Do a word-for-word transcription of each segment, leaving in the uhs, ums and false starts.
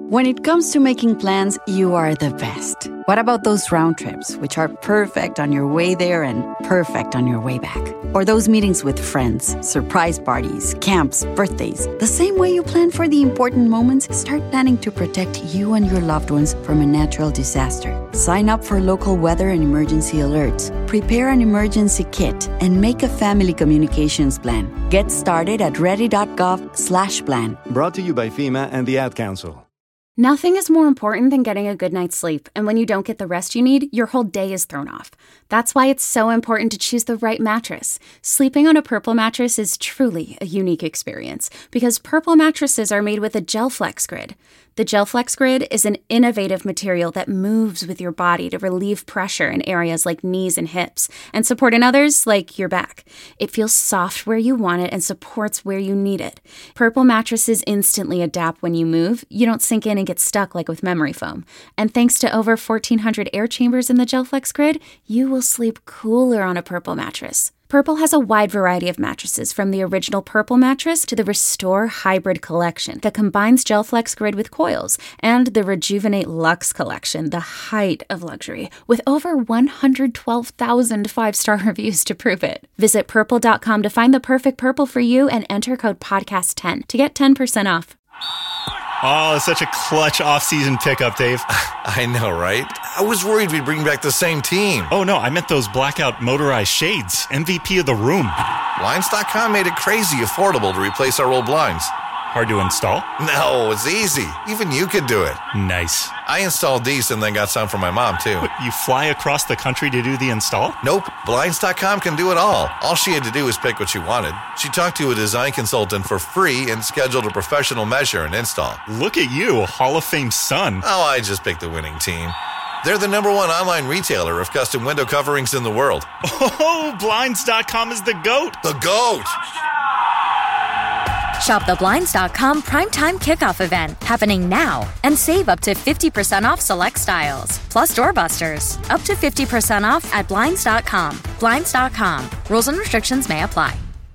When it comes to making plans, you are the best. What about those round trips, which are perfect on your way there and perfect on your way back? Or those meetings with friends, surprise parties, camps, birthdays. The same way you plan for the important moments, start planning to protect you and your loved ones from a natural disaster. Sign up for local weather and emergency alerts. Prepare an emergency kit and make a family communications plan. Get started at ready.gov slash plan. Brought to you by FEMA and the Ad Council. Nothing is more important than getting a good night's sleep, and when you don't get the rest you need, your whole day is thrown off. That's why it's so important to choose the right mattress. Sleeping on a Purple mattress is truly a unique experience, because Purple mattresses are made with a GelFlex Grid. The GelFlex Grid is an innovative material that moves with your body to relieve pressure in areas like knees and hips, and support in others like your back. It feels soft where you want it and supports where you need it. Purple mattresses instantly adapt when you move. You don't sink in and get stuck like with memory foam. And thanks to over fourteen hundred air chambers in the GelFlex Grid, you will sleep cooler on a Purple mattress. Purple has a wide variety of mattresses, from the original Purple mattress to the Restore Hybrid collection that combines GelFlex Grid with coils, and the Rejuvenate Luxe collection, the height of luxury, with over one hundred twelve thousand five-star reviews to prove it. Visit purple dot com to find the perfect Purple for you and enter code podcast ten to get ten percent off. Oh, it's such a clutch off-season pickup, Dave. I know, right? I was worried we'd bring back the same team. Oh, no, I meant those blackout motorized shades. M V P of the room. Blinds dot com made it crazy affordable to replace our old blinds. Hard to install? No, it's easy. Even you could do it. Nice. I installed these and then got some for my mom, too. What, you fly across the country to do the install? Nope. Blinds dot com can do it all. All she had to do was pick what she wanted. She talked to a design consultant for free and scheduled a professional measure and install. Look at you, a Hall of Fame son. Oh, I just picked the winning team. They're the number one online retailer of custom window coverings in the world. Oh, Blinds dot com is the GOAT. The GOAT! Shop the Blinds dot com Primetime Kickoff event happening now and save up to fifty percent off select styles. Plus doorbusters, up to fifty percent off at Blinds dot com. Blinds dot com. Rules and restrictions may apply.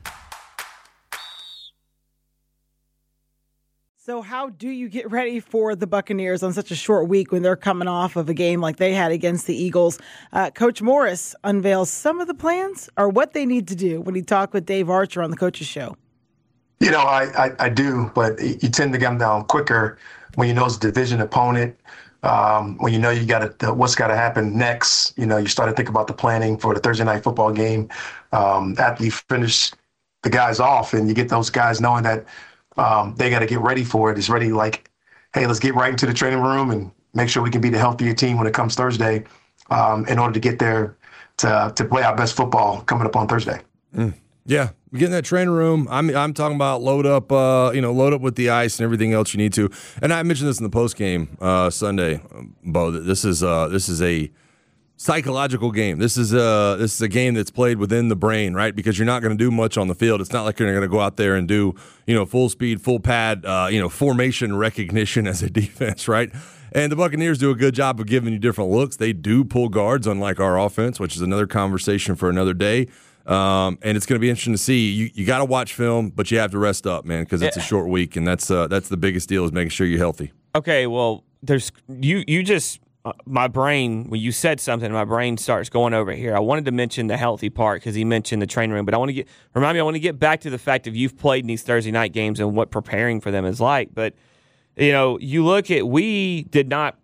So how do you get ready for the Buccaneers on such a short week when they're coming off of a game like they had against the Eagles? Uh, Coach Morris unveils some of the plans or what they need to do when he talked with Dave Archer on the Coach's Show. You know, I, I, I do, but you tend to come down quicker when you know it's a division opponent. Um, when you know you got to, what's got to happen next. You know, you start to think about the planning for the Thursday night football game. Um, after you finish the guys off and you get those guys knowing that um, they got to get ready for it. It's ready like, hey, let's get right into the training room and make sure we can be the healthier team when it comes Thursday um, in order to get there to to play our best football coming up on Thursday. Mm. Yeah, get in that training room. I'm I'm talking about load up, uh, you know, load up with the ice and everything else you need to. And I mentioned this in the post game uh, Sunday, Bo. This is uh, this is a psychological game. This is a this is a game that's played within the brain, right? Because you're not going to do much on the field. It's not like you're going to go out there and do, you know, full speed, full pad, uh, you know, formation recognition as a defense, right? And the Buccaneers do a good job of giving you different looks. They do pull guards, unlike our offense, which is another conversation for another day. Um, and it's going to be interesting to see. You you got to watch film, but you have to rest up, man, because it's a short week, and that's uh, that's the biggest deal is making sure you're healthy. Okay, well, there's you you just uh, my brain when you said something, my brain starts going over here. I wanted to mention the healthy part because he mentioned the training room, but I want to get remind me. I want to get back to the fact of you've played in these Thursday night games and what preparing for them is like. But you know, you look at we did not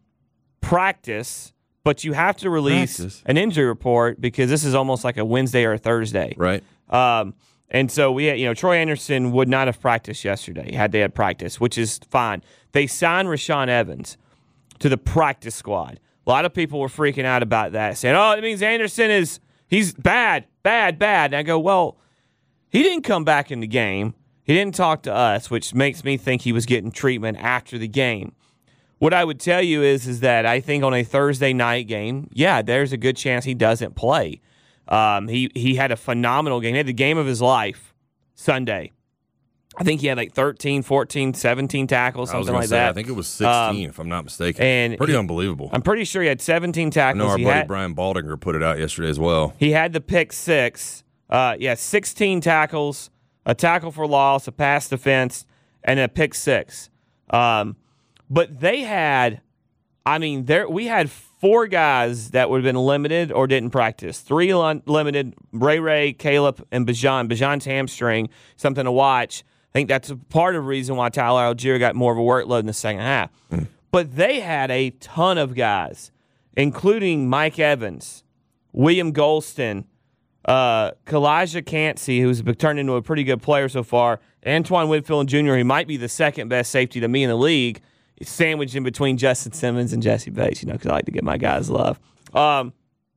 practice. But you have to release Practice. an injury report because this is almost like a Wednesday or a Thursday. Right. Um, and so, we had, you know, Troy Anderson would not have practiced yesterday had they had practice, which is fine. They signed Rashaan Evans to the practice squad. A lot of people were freaking out about that, saying, oh, it means Anderson is he's bad, bad, bad. And I go, well, he didn't come back in the game. He didn't talk to us, which makes me think he was getting treatment after the game. What I would tell you is, is that I think on a Thursday night game, yeah, there's a good chance he doesn't play. Um, he he had a phenomenal game. He had the game of his life Sunday. I think he had like thirteen, fourteen, seventeen tackles, something like say, that. I think it was sixteen, um, if I'm not mistaken. And pretty he, unbelievable. I'm pretty sure he had seventeen tackles. I know our he buddy had, Brian Baldinger put it out yesterday as well. He had the pick six. Uh, yeah, sixteen tackles, a tackle for loss, a pass defense, and a pick six. Um But they had, I mean, there we had four guys that would have been limited or didn't practice. Three un- limited, Ray Ray, Caleb, and Bijan. Bijan's hamstring, something to watch. I think that's a part of the reason why Tyler Algier got more of a workload in the second half. Mm. But they had a ton of guys, including Mike Evans, William Golston, uh, Kalijah Cansey, who's turned into a pretty good player so far, Antoine Winfield Junior, who might be the second best safety to me in the league, sandwiched in between Justin Simmons and Jesse Bates, you know, because I like to get my guys love. Um,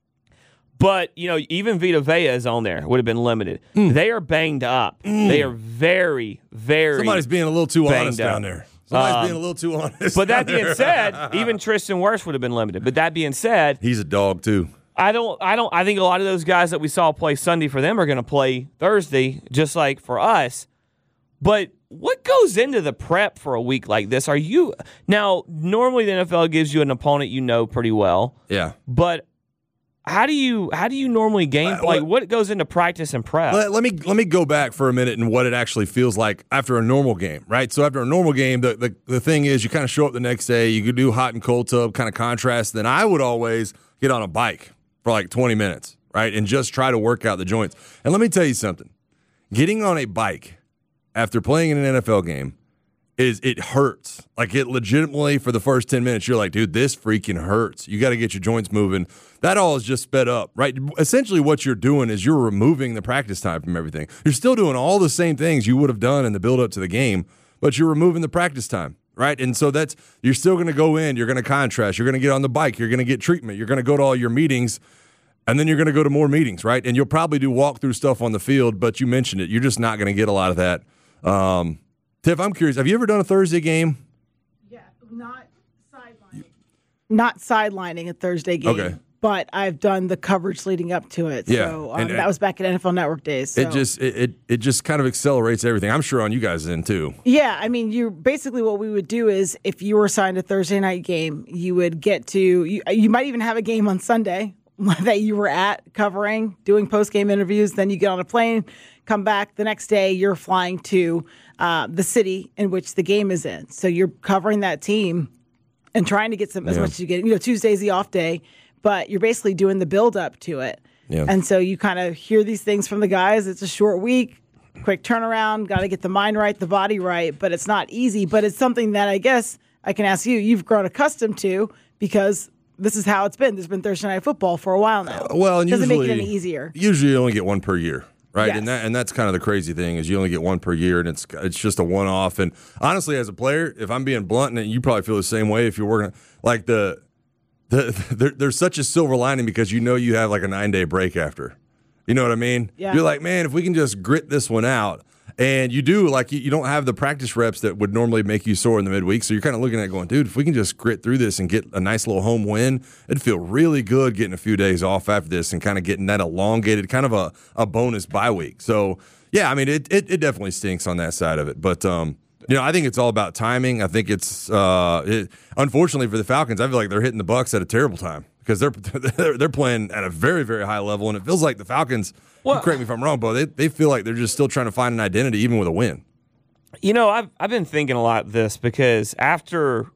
but, you know, even Vita Vea is on there, would have been limited. Mm. They are banged up. Mm. They are very, very Somebody's being a little too honest up. down there. Somebody's um, being a little too honest. But that being there. said, even Tristan Wirfs would have been limited. But that being said, he's a dog too. I don't I don't I think a lot of those guys that we saw play Sunday for them are going to play Thursday, just like for us. But what goes into the prep for a week like this? Are you now normally the N F L gives you an opponent you know pretty well. Yeah. But how do you how do you normally game play? Like, what goes into practice and prep? Let, let me let me go back for a minute and what it actually feels like after a normal game, right? So after a normal game, the the, the thing is you kind of show up the next day, you could do hot and cold tub kind of contrast. Then I would always get on a bike for like twenty minutes, right? And just try to work out the joints. And let me tell you something. Getting on a bike after playing in an N F L game is it hurts. Like it legitimately for the first ten minutes, you're like, dude, this freaking hurts. You got to get your joints moving. That all is just sped up, right? Essentially what you're doing is you're removing the practice time from everything. You're still doing all the same things you would have done in the build up to the game, but you're removing the practice time, right? And so that's, you're still going to go in, you're going to contrast, you're going to get on the bike, you're going to get treatment, you're going to go to all your meetings, and then you're going to go to more meetings, right? And you'll probably do walkthrough stuff on the field, but you mentioned it. You're just not going to get a lot of that. Um, Tiff, I'm curious. Have you ever done a Thursday game? Yeah, not sidelining. Not sidelining a Thursday game. Okay. But I've done the coverage leading up to it. Yeah. So um, and, that was back at N F L Network days. So. It just it, it it just kind of accelerates everything. I'm sure on you guys end too. Yeah, I mean, you basically what we would do is if you were assigned a Thursday night game, you would get to you, you might even have a game on Sunday that you were at covering, doing post-game interviews. Then you get on a plane, come back. The next day, you're flying to uh, the city in which the game is in. So you're covering that team and trying to get some as yeah. much as you get. You know, Tuesday's the off day, but you're basically doing the build-up to it. Yeah. And so you kind of hear these things from the guys. It's a short week, quick turnaround, got to get the mind right, the body right, but it's not easy. But it's something that I guess I can ask you, you've grown accustomed to because this is how it's been. There's been Thursday Night Football for a while now. Uh, well, and doesn't usually, make it any easier. Usually you only get one per year. Right, yes. and that and that's kind of the crazy thing is you only get one per year, and it's it's just a one off. And honestly, as a player, if I'm being blunt, and you probably feel the same way if you're working like the the there, there's such a silver lining because you know you have like a nine day break after. You know what I mean? Yeah. You're like, man, if we can just grit this one out. And you do, like, you, you don't have the practice reps that would normally make you sore in the midweek. So you're kind of looking at it going, dude, if we can just grit through this and get a nice little home win, it'd feel really good getting a few days off after this and kind of getting that elongated, kind of a, a bonus bye week. So, yeah, I mean, it, it, it definitely stinks on that side of it. But, um, you know, I think it's all about timing. I think it's, uh, it, unfortunately for the Falcons, I feel like they're hitting the Bucs at a terrible time because they're, they're, they're playing at a very, very high level. And it feels like the Falcons – Well, correct me if I'm wrong, Bo. They they feel like they're just still trying to find an identity, even with a win. You know, I've I've been thinking a lot of this because after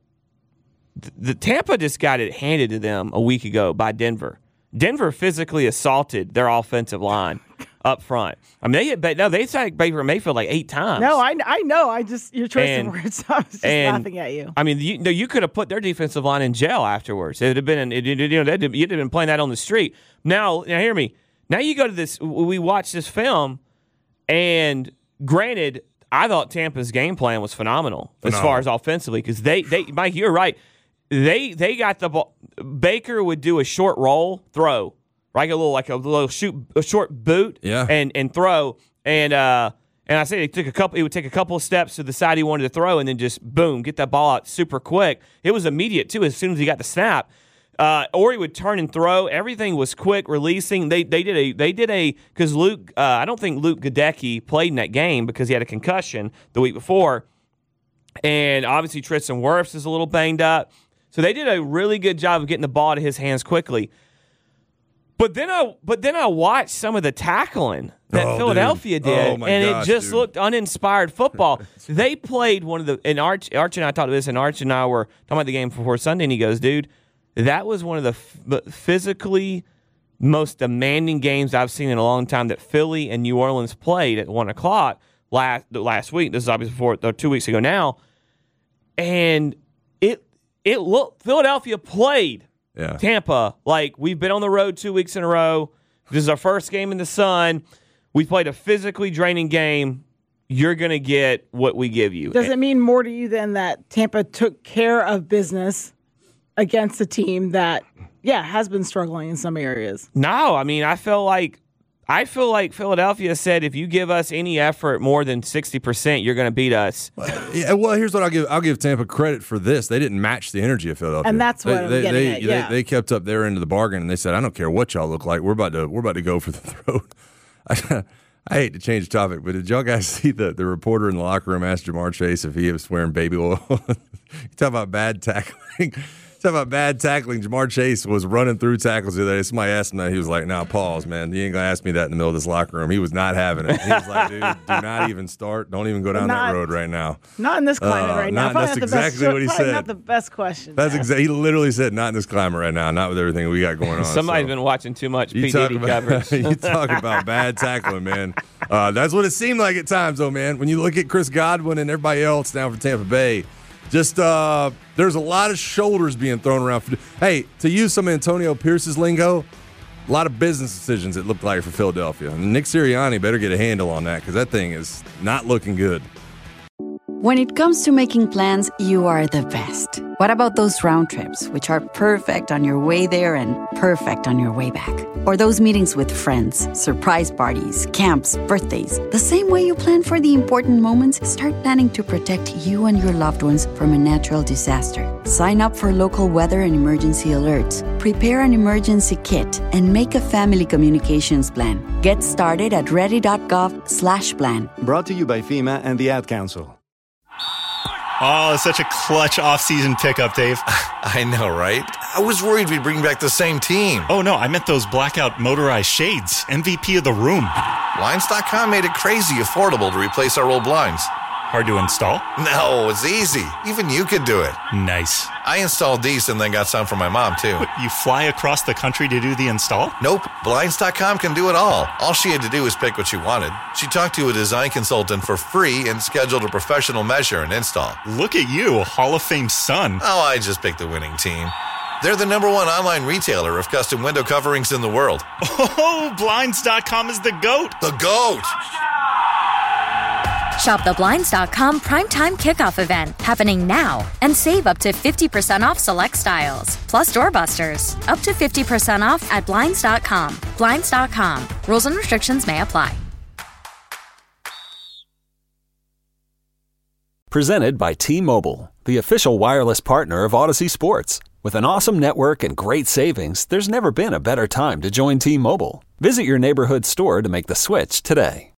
the, the Tampa just got it handed to them a week ago by Denver. Denver physically assaulted their offensive line up front. I mean, they hit no, they sacked Baker Mayfield like eight times. No, I I know. I just your choice and, of words. I was just and, laughing at you. I mean, you no, you could have put their defensive line in jail afterwards. It'd have been it, it, you know they'd, you'd have been playing that on the street. Now, now hear me. Now you go to this, we watch this film, and granted, I thought Tampa's game plan was phenomenal, phenomenal. as far as offensively, because they, they, Mike, you're right. They they got the ball. Baker would do a short roll throw, right? A little like a little shoot, a short boot, yeah. and and throw, and uh, and I say it took a couple. He would take a couple of steps to the side he wanted to throw, and then just boom, get that ball out super quick. It was immediate too, as soon as he got the snap. Uh, or he would turn and throw. Everything was quick, releasing. They they did a they did a because Luke. Uh, I don't think Luke Gadecki played in that game because he had a concussion the week before, and obviously Tristan Wirfs is a little banged up. So they did a really good job of getting the ball to his hands quickly. But then I but then I watched some of the tackling that Oh, Philadelphia dude. did, Oh, my and gosh, it just dude. looked uninspired football. They played one of the and Arch Arch and I talked about this, and Arch and I were talking about the game before Sunday, and he goes, "Dude, that was one of the f- physically most demanding games I've seen in a long time that Philly and New Orleans played at one o'clock last last week. This is obviously before or two weeks ago now, and it it looked Philadelphia played." Yeah. Tampa, like we've been on the road two weeks in a row. This is our first game in the sun. We played a physically draining game. You're going to get what we give you. Does it mean more to you than that Tampa took care of business against a team that, yeah, has been struggling in some areas? No, I mean, I feel like I feel like Philadelphia said, if you give us any effort more than sixty percent, you're going to beat us. Yeah, well, here's what I'll give. I'll give Tampa credit for this. They didn't match the energy of Philadelphia, And that's what they, I'm they, getting they, at, yeah. They, they kept up their end of the bargain, and they said, "I don't care what y'all look like. We're about to we're about to go for the throat." I, I hate to change the topic, but did y'all guys see the, the reporter in the locker room asked Jamar Chase if he was wearing baby oil? You talk about bad tackling. Talk about bad tackling. Jamar Chase was running through tackles the other day. Somebody asked him that. He was like, "Now, pause, man. You ain't going to ask me that in the middle of this locker room." He was not having it. He was like, "Dude, do not even start. Don't even go down Not- that road right now." Not in this climate Uh, right now. not- Probably that's not the best- exactly what he probably said. Not the best question. That's exactly. He literally said, "Not in this climate right now. Not with everything we got going on." Somebody's So, been watching too much you P. talk Diddy about coverage. you talk about bad tackling, man. Uh, that's what it seemed like at times, though, man. When you look at Chris Godwin and everybody else down for Tampa Bay. Just uh, there's a lot of shoulders being thrown around. For, hey, to use some Antonio Pierce's lingo, a lot of business decisions it looked like for Philadelphia. And Nick Sirianni better get a handle on that because that thing is not looking good. When it comes to making plans, you are the best. What about those round trips, which are perfect on your way there and perfect on your way back? Or those meetings with friends, surprise parties, camps, birthdays. The same way you plan for the important moments, start planning to protect you and your loved ones from a natural disaster. Sign up for local weather and emergency alerts. Prepare an emergency kit and make a family communications plan. Get started at ready.gov slash plan. Brought to you by FEMA and the Ad Council. Oh, such a clutch off-season pickup, Dave. I know, right? I was worried we'd bring back the same team. Oh, no, I meant those blackout motorized shades. M V P of the room. Blinds dot com made it crazy affordable to replace our old blinds. Hard to install? No, it's easy. Even you could do it. Nice. I installed these and then got some for my mom, too. What, you fly across the country to do the install? Nope. Blinds dot com can do it all. All she had to do was pick what she wanted. She talked to a design consultant for free and scheduled a professional measure and install. Look at you, a Hall of Fame son. Oh, I just picked the winning team. They're the number one online retailer of custom window coverings in the world. Oh, Blinds dot com is the GOAT. The GOAT! Shop the Blinds dot com primetime kickoff event happening now and save up to fifty percent off select styles. Plus doorbusters, up to fifty percent off at Blinds dot com. Blinds dot com. Rules and restrictions may apply. Presented by T-Mobile, the official wireless partner of Odyssey Sports. With an awesome network and great savings, there's never been a better time to join T-Mobile. Visit your neighborhood store to make the switch today.